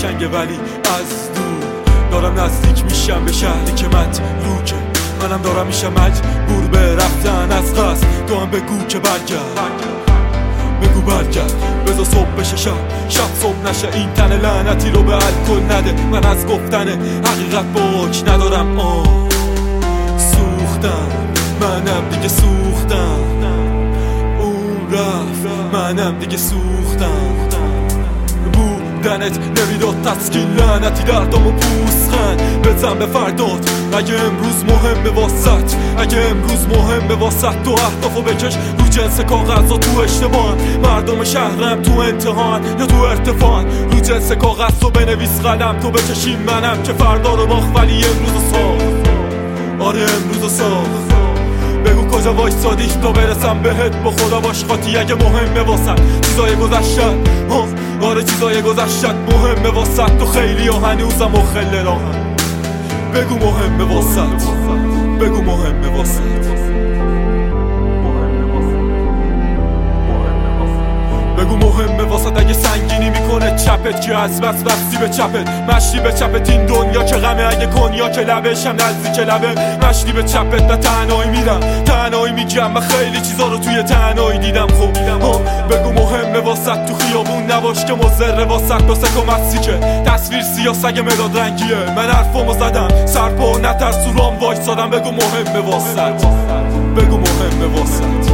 قشنگه ولی از دور دارم نزدیک میشم به شهری که متروکه. منم دارم میشم مجبور به رفتن از قصد. تو هم بگو که برگرد، بگو برگرد، بذار صبح بشه شب صبح نشه. این تن لعنتی رو به الکل نده. من از گفتن حقیقت باک ندارم. سوختم، منم دیگه سوختم. اون رفت، منم دیگه سوختم. بودنت نمیداد تسکین، لعنتی دردامو پوسخند. بزن به فردات اگه امروز مهمه واسط، اگه امروز مهمه واسط. تو اهدافو بکش رو جنس کاغذ و تو اشتباهن. مردم شهرم تو امتحان یا تو ارتفاعن. رو جنس کاغذ تو بنویس قلم تو بکشیم. منم که فردا رو باخت ولی امروزو ساخت. آره امروزو ساخت. بگو کجا وایسادی تا برسم بهت. با خدا باش خاطی اگه مهمه واسط. چیزای گذشتن، آره چیزای گذشتن مهمه واسط. تو خیلی ها هنوزم و خیلی راهن. بگو مهمه واسط، بگو مهمه واسط، بگو مهمه واسط. اگه سنگینی میکنه چپت که از بس بستی به چپت. مشتی به چپت این دنیا که غمه. اگه کنیا که لبشم نزدیک لبه. مشتی به چپت نه تنهایی میرم، تنهایی میگم. من خیلی چیزا رو توی تنهایی دیدم. خب بگو مهمه واسط. تو خیابون نباش که مضره واسط. واسه کمسی که تصویر سیاه سگ مداد رنگیه. من حرفامو زدم سرپا نترس تو رام وایسادم. بگو مهمه واسط، بگو مهمه واسط.